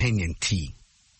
opinion tea.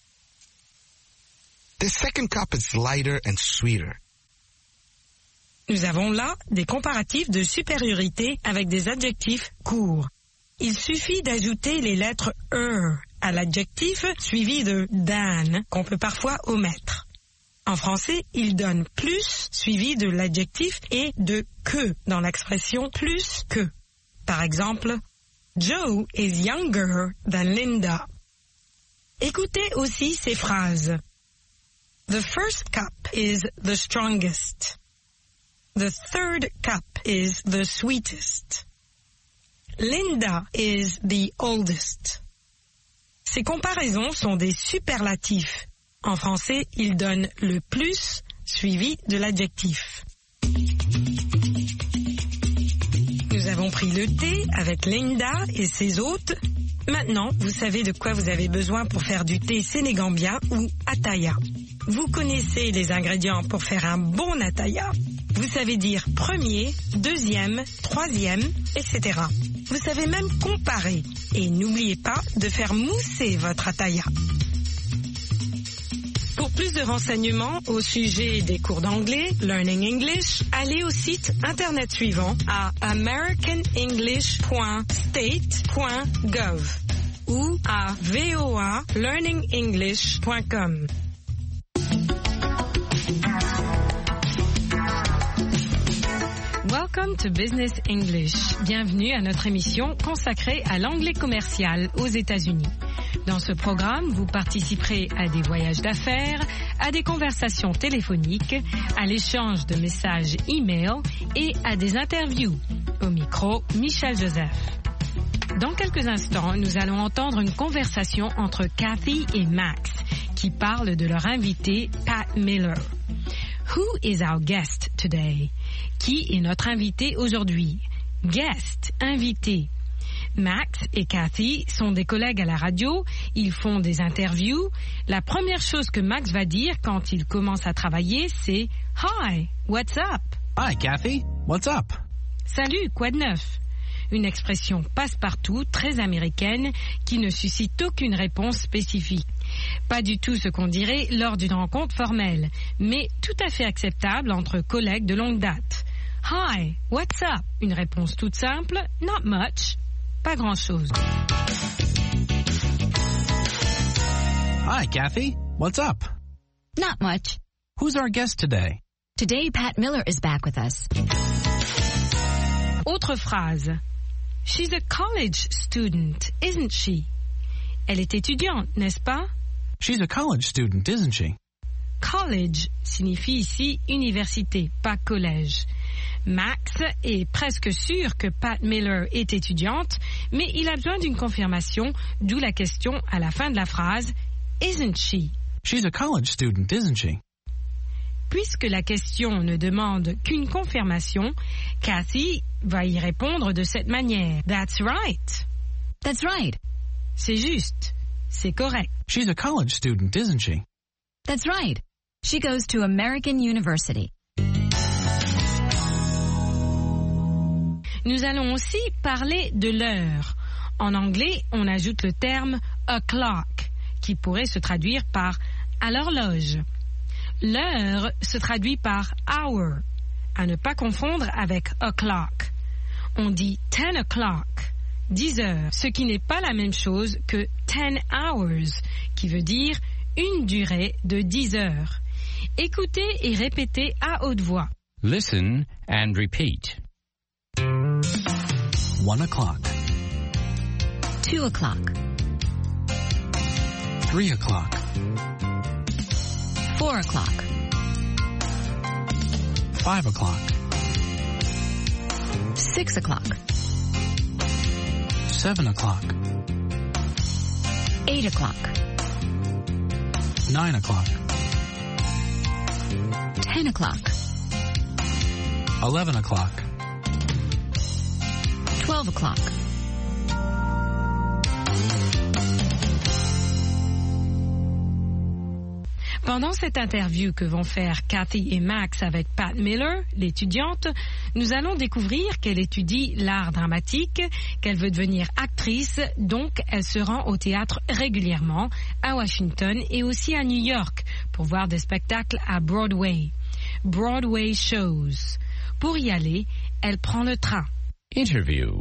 The second cup is lighter and sweeter. Nous avons là des comparatifs de supériorité avec des adjectifs courts. Il suffit d'ajouter les lettres à l'adjectif suivi de than qu'on peut parfois omettre. En français, il donne plus suivi de l'adjectif et de que dans l'expression plus que. Par exemple, Joe is younger than Linda. Écoutez aussi ces phrases. The first cup is the strongest. The third cup is the sweetest. Linda is the oldest. Ces comparaisons sont des superlatifs. En français, ils donnent le plus suivi de l'adjectif. Nous avons pris le thé avec Linda et ses hôtes. Maintenant, vous savez de quoi vous avez besoin pour faire du thé sénégambien ou attaya. Vous connaissez les ingrédients pour faire un bon attaya. Vous savez dire premier, deuxième, troisième, etc. Vous savez même comparer. Et n'oubliez pas de faire mousser votre attaya. Pour plus de renseignements au sujet des cours d'anglais, Learning English, allez au site internet suivant à americanenglish.state.gov ou à voalearningenglish.com. Welcome to Business English. Bienvenue à notre émission consacrée à l'anglais commercial aux États-Unis. Dans ce programme, vous participerez à des voyages d'affaires, à des conversations téléphoniques, à l'échange de messages e-mail et à des interviews. Au micro, Michel Joseph. Dans quelques instants, nous allons entendre une conversation entre Kathy et Max qui parlent de leur invité Pat Miller. Who is our guest today? Qui est notre invité aujourd'hui? Guest, invité. Max et Kathy sont des collègues à la radio, ils font des interviews. La première chose que Max va dire quand il commence à travailler, c'est « Hi, what's up? » Hi, Kathy. What's up? Salut, quoi de neuf? Une expression passe-partout, très américaine, qui ne suscite aucune réponse spécifique. Pas du tout ce qu'on dirait lors d'une rencontre formelle, mais tout à fait acceptable entre collègues de longue date. Hi, what's up? Une réponse toute simple, not much. Pas grand-chose. Hi, Kathy. What's up? Not much. Who's our guest today? Today, Pat Miller is back with us. Autre phrase. She's a college student, isn't she? Elle est étudiante, n'est-ce pas? She's a college student, isn't she? College signifie ici université, pas collège. Max est presque sûr que Pat Miller est étudiante, mais il a besoin d'une confirmation, d'où la question à la fin de la phrase « Isn't she ?» She's a college student, isn't she? Puisque la question ne demande qu'une confirmation, Kathy va y répondre de cette manière. That's right. That's right. C'est juste. C'est correct. She's a college student, isn't she? That's right. She goes to American University. Nous allons aussi parler de l'heure. En anglais, on ajoute le terme o'clock, qui pourrait se traduire par à l'horloge. L'heure se traduit par hour, à ne pas confondre avec o'clock. On dit 10 o'clock, 10 heures, ce qui n'est pas la même chose que 10 hours, qui veut dire une durée de 10 heures. Écoutez et répétez à haute voix. Listen and repeat. 1 o'clock. 2 o'clock. 3 o'clock. 4 o'clock. 5 o'clock. 6 o'clock. 7 o'clock. 8 o'clock. 9 o'clock. 10 o'clock. 11 o'clock. 12 o'clock. Pendant cette interview que vont faire Kathy et Max avec Pat Miller, l'étudiante, nous allons découvrir qu'elle étudie l'art dramatique, qu'elle veut devenir actrice, donc elle se rend au théâtre régulièrement, à Washington et aussi à New York, pour voir des spectacles à Broadway. Broadway shows. Pour y aller, elle prend le train. Interview.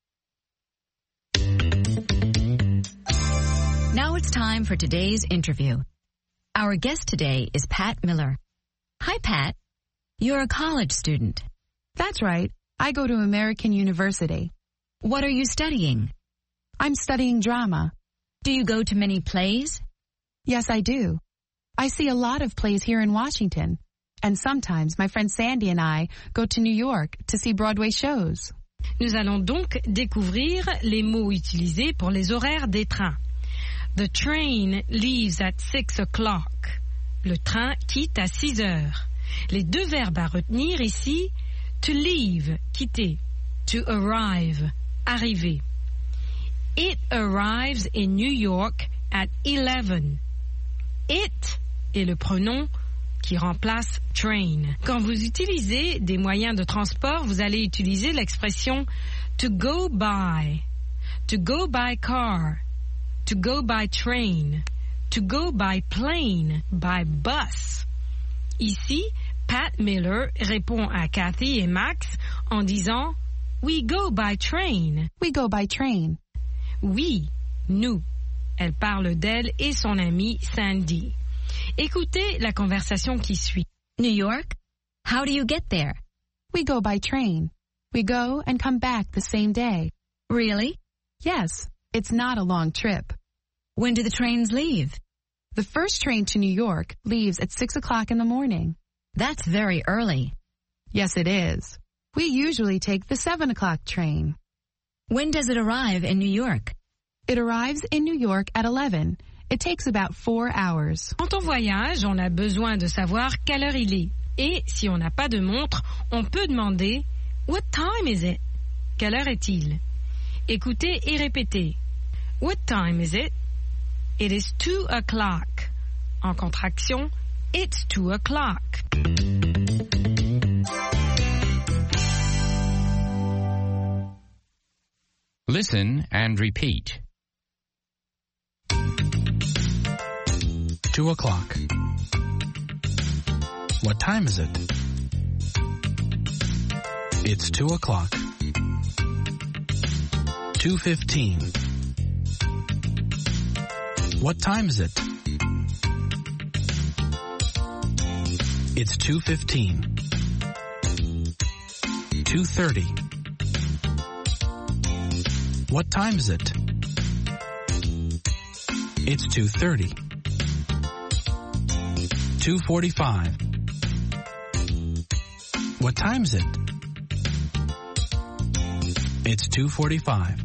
Now it's time for today's interview. Our guest today is Pat Miller. Hi, Pat. You're a college student. That's right. I go to American University. What are you studying? I'm studying drama. Do you go to many plays? Yes, I do. I see a lot of plays here in Washington. And sometimes my friend Sandy and I go to New York to see Broadway shows. Nous allons donc découvrir les mots utilisés pour les horaires des trains. The train leaves at 6 o'clock. Le train quitte à 6 heures. Les deux verbes à retenir ici, to leave, quitter, to arrive, arriver. It arrives in New York at 11. It est le pronom qui remplace train. Quand vous utilisez des moyens de transport, vous allez utiliser l'expression to go by car, to go by train, to go by plane, by bus. Ici, Pat Miller répond à Kathy et Max en disant We go by train. We go by train. Oui, nous. Elle parle d'elle et son amie Sandy. Écoutez la conversation qui suit. New York? How do you get there? We go by train. We go and come back the same day. Really? Yes, it's not a long trip. When do the trains leave? The first train to New York leaves at 6 o'clock in the morning. That's very early. Yes, it is. We usually take the 7 o'clock train. When does it arrive in New York? It arrives in New York at 11. It takes about 4 hours. Quand on voyage, on a besoin de savoir quelle heure il est. Et si on n'a pas de montre, on peut demander What time is it? Quelle heure est-il? Écoutez et répétez. What time is it? It is 2 o'clock. En contraction, it's 2 o'clock. Listen and repeat. 2 o'clock. What time is it? It's 2 o'clock. 2:15. What time is it? It's 2:15. 2:30. What time is it? It's 2:30. 2:45. What time is it? It's 2:45.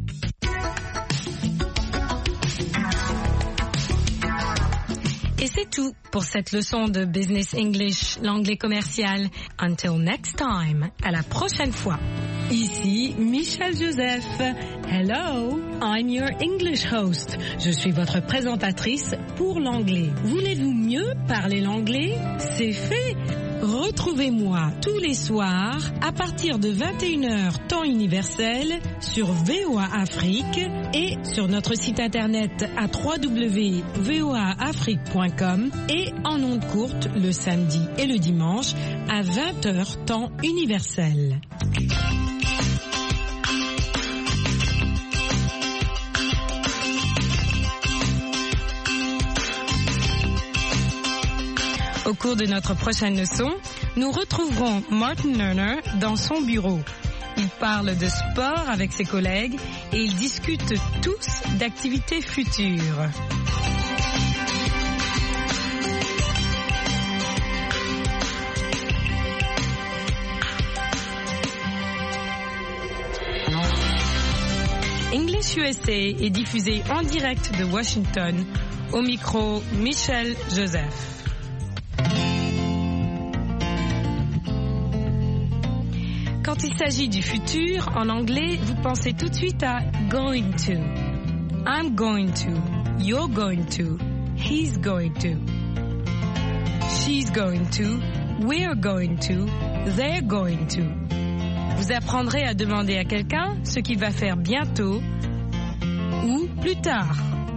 Et c'est tout pour cette leçon de Business English, l'anglais commercial. Until next time, à la prochaine fois. Ici Michelle Joseph. Hello, I'm your English host. Je suis votre présentatrice pour l'anglais. Voulez-vous mieux parler l'anglais? C'est fait. Retrouvez-moi tous les soirs à partir de 21h temps universel sur VOA Afrique et sur notre site internet à www.voaafrique.com et en ondes courtes le samedi et le dimanche à 20h temps universel. Au cours de notre prochaine leçon, nous retrouverons Martin Lerner dans son bureau. Il parle de sport avec ses collègues et ils discutent tous d'activités futures. English USA est diffusé en direct de Washington. Au micro, Michelle Joseph. Quand il s'agit du futur, en anglais, vous pensez tout de suite à going to. I'm going to. You're going to. He's going to. she's going to, we're going to, they're going to. Vous apprendrez à demander à quelqu'un ce qu'il va faire bientôt ou plus tard.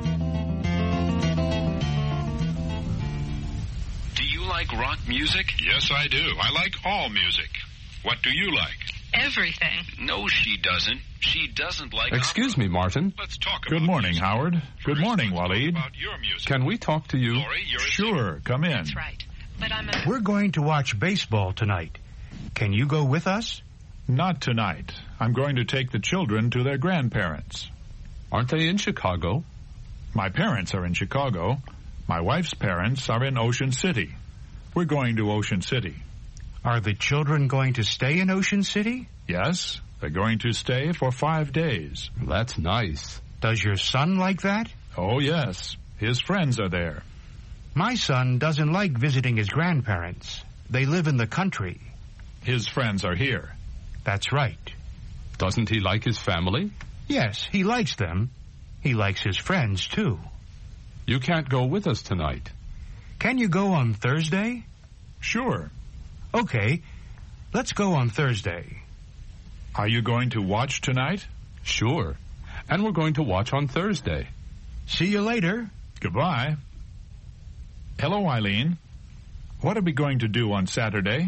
Do you like rock music? Yes, I do. I like all music. What do you like? Everything. No, she doesn't. She doesn't like Excuse me, Martin. Let's talk about Good morning, music. Howard. Good morning, Let's talk Waleed. about your music. Can we talk to you? Lori, you're a Sure, come in. That's right. But We're going to watch baseball tonight. Can you go with us? Not tonight. I'm going to take the children to their grandparents. Aren't they in Chicago? My parents are in Chicago. My wife's parents are in Ocean City. We're going to Ocean City. Are the children going to stay in Ocean City? Yes, they're going to stay for 5 days. That's nice. Does your son like that? Oh, yes. His friends are there. My son doesn't like visiting his grandparents. They live in the country. His friends are here. That's right. Doesn't he like his family? Yes, he likes them. He likes his friends, too. You can't go with us tonight. Can you go on Thursday? Sure. Okay, let's go on Thursday. Are you going to watch tonight? Sure. And we're going to watch on Thursday. See you later. Goodbye. Hello, Eileen. What are we going to do on Saturday?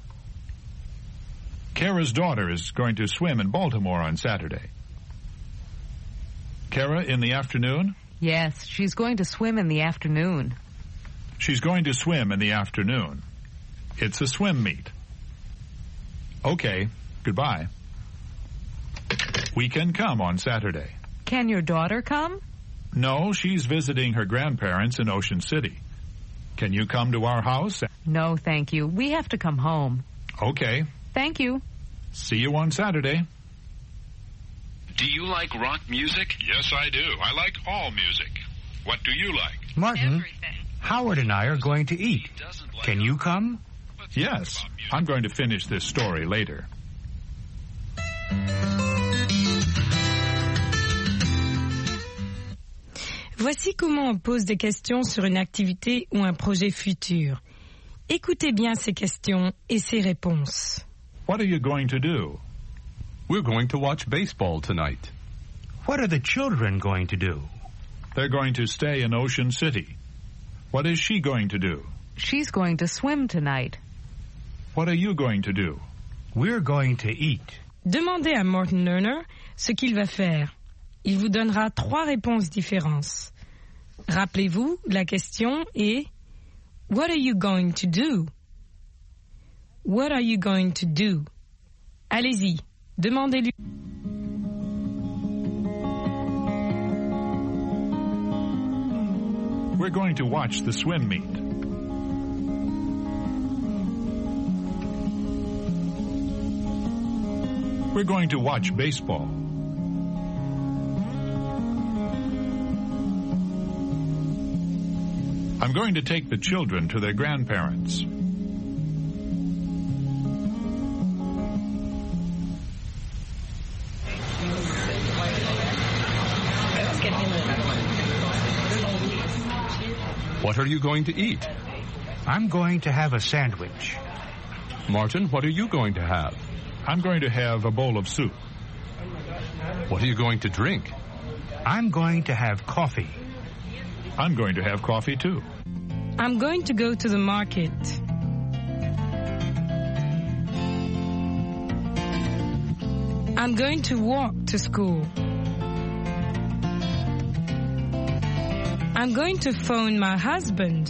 Kara's daughter is going to swim in Baltimore on Saturday. Kara, in the afternoon? yes, she's going to swim in the afternoon. She's going to swim in the afternoon. It's a swim meet. Okay, goodbye. We can come on Saturday. Can your daughter come? No, she's visiting her grandparents in Ocean City. Can you come to our house? No, thank you. We have to come home. Okay. Thank you. See you on Saturday. Do you like rock music? Yes, I do. I like all music. What do you like? Martin, Everything. Howard and I are going to eat. Can you come? Yes, I'm going to finish this story later. Voici comment on pose des questions sur une activité ou un projet futur. Écoutez bien ces questions et ces réponses. What are you going to do? We're going to watch baseball tonight. What are the children going to do? They're going to stay in Ocean City. What is she going to do? She's going to swim tonight. What are you going to do? We're going to eat. Demandez à Morton Lerner ce qu'il va faire. Il vous donnera 3 réponses différentes. Rappelez-vous, la question est What are you going to do? What are you going to do? Allez-y, demandez-lui. We're going to watch the swim meet. We're going to watch baseball. I'm going to take the children to their grandparents. What are you going to eat? I'm going to have a sandwich. Martin, what are you going to have? I'm going to have a bowl of soup. What are you going to drink? I'm going to have coffee. I'm going to have coffee too. I'm going to go to the market. I'm going to walk to school. I'm going to phone my husband.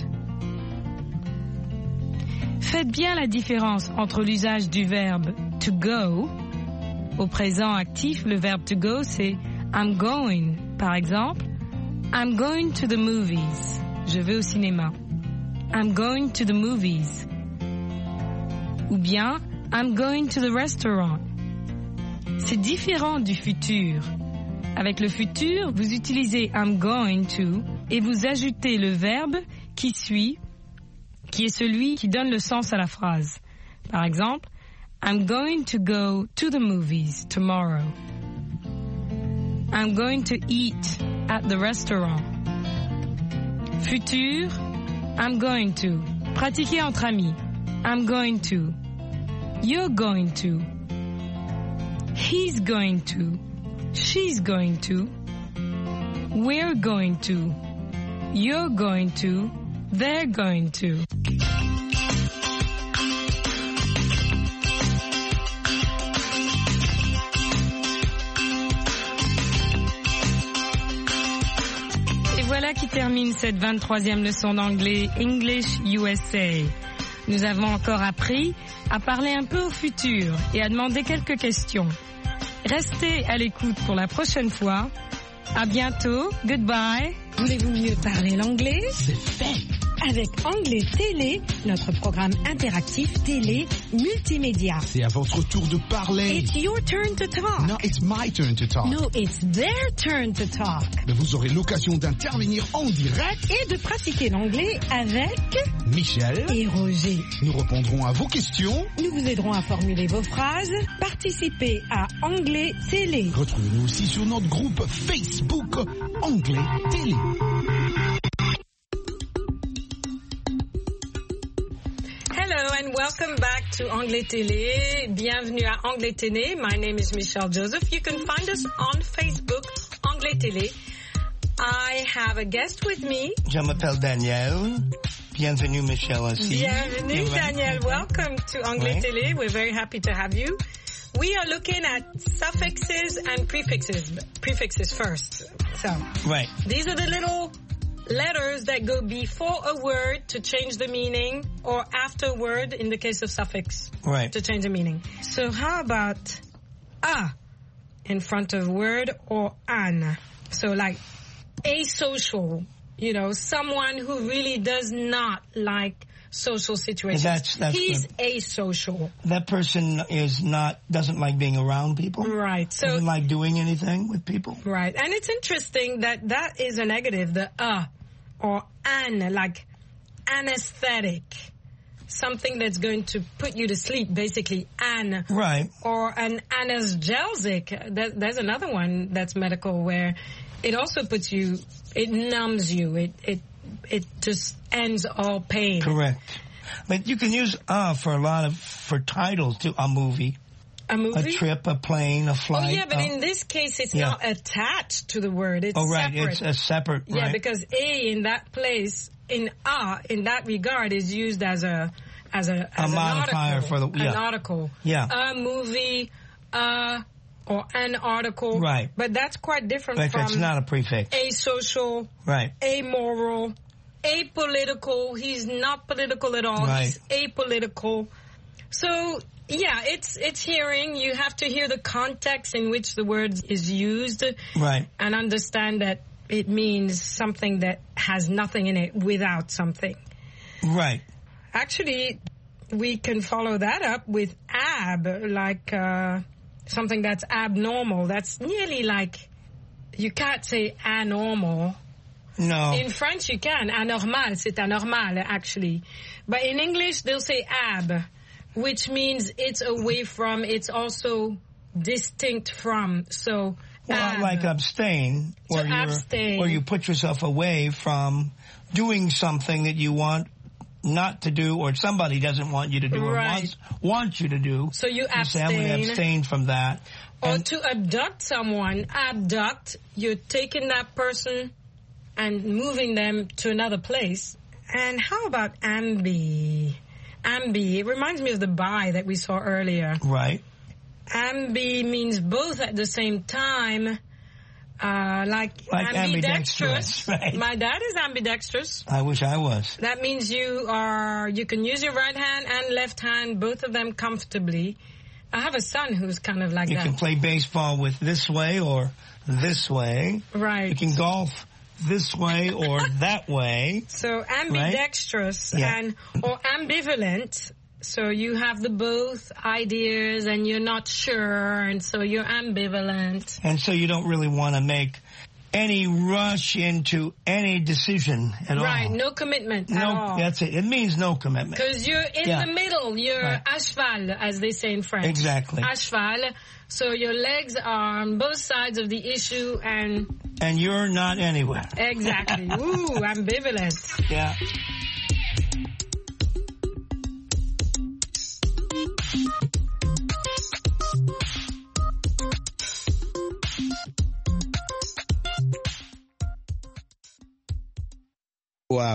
Faites bien la différence entre l'usage du verbe to go. Au présent actif, le verbe to go, c'est I'm going. Par exemple, I'm going to the movies. Je vais au cinéma. I'm going to the movies. Ou bien, I'm going to the restaurant. C'est différent du futur. Avec le futur, vous utilisez I'm going to et vous ajoutez le verbe qui suit, qui est celui qui donne le sens à la phrase. Par exemple, I'm going to go to the movies tomorrow. I'm going to eat at the restaurant. Futur, I'm going to. Pratiquez entre amis. I'm going to. You're going to. He's going to. She's going to. We're going to. You're going to. They're going to. Voilà qui termine cette 23e leçon d'anglais English USA. Nous avons encore appris à parler un peu au futur et à demander quelques questions. Restez à l'écoute pour la prochaine fois. À bientôt. Goodbye. Voulez-vous mieux parler l'anglais? C'est fait. Avec Anglais Télé, notre programme interactif télé multimédia. C'est à votre tour de parler. It's your turn to talk. No, it's my turn to talk. No, it's their turn to talk. Mais vous aurez l'occasion d'intervenir en direct et de pratiquer l'anglais avec Michel et Roger. Nous répondrons à vos questions. Nous vous aiderons à formuler vos phrases. Participez à Anglais Télé. Retrouvez-nous aussi sur notre groupe Facebook Anglais Télé. Hello and welcome back to Anglais Télé. Bienvenue à Anglais Télé. My name is Michelle Joseph. You can find us on Facebook, Anglais Télé. I have a guest with me. Je m'appelle Daniel. Bienvenue, Michelle, aussi. Bienvenue, Daniel. Welcome to Anglais Télé. We're very happy to have you. We are looking at suffixes and prefixes. Prefixes first. So, right. These are the little letters that go before a word to change the meaning, or after a word in the case of suffix to change the meaning. So how about a in front of word, or an? So like asocial, you know, someone who really does not like social situations. That's He's asocial. That person doesn't like being around people. Right. So doesn't like doing anything with people. Right. And it's interesting that is a negative, the or an, like anesthetic. Something that's going to put you to sleep, basically, an. Right. Or an analgesic. There's another one that's medical where it also puts you, it numbs you. It just ends all pain. Correct. But you can use for titles to a movie. A movie? A trip, a plane, a flight. Oh, yeah, but in this case, it's not attached to the word. It's separate. It's a separate, Yeah, because a in that place, in that regard, is used as a modifier for the an article. Yeah. A movie, or an article. Right. But that's quite different from... That's not a prefix. Asocial. Right. Amoral. Apolitical. He's not political at all. Right. He's apolitical. So... yeah, it's hearing. You have to hear the context in which the word is used. Right. And understand that it means something that has nothing in it without something. Right. Actually, we can follow that up with like something that's abnormal. That's nearly like, you can't say anormal. No. In French, you can. Anormal, c'est anormal, actually. But in English, they'll say which means it's away from, it's also distinct from. So, like abstain, or you put yourself away from doing something that you want not to do, or somebody doesn't want you to do, or wants you to do. So you abstain. Say, I'm going to abstain from that. Or to abduct someone, you're taking that person and moving them to another place. And how about ambi? Ambi, it reminds me of the bi that we saw earlier. Right. Ambi means both at the same time, like ambidextrous. Right. My dad is ambidextrous. I wish I was. That means you can use your right hand and left hand, both of them comfortably. I have a son who's kind of like that. You can play baseball with this way or this way. Right. You can golf this way or that way. So ambidextrous or ambivalent. So you have the both ideas and you're not sure, and so you're ambivalent. And so you don't really want to make any rush into any decision at all. Right, no commitment at all. That's it. It means no commitment. Because you're in the middle. You're à cheval, as they say in French. Exactly. À cheval. So your legs are on both sides of the issue and... And you're not anywhere. Exactly. Ooh, ambivalent. Yeah.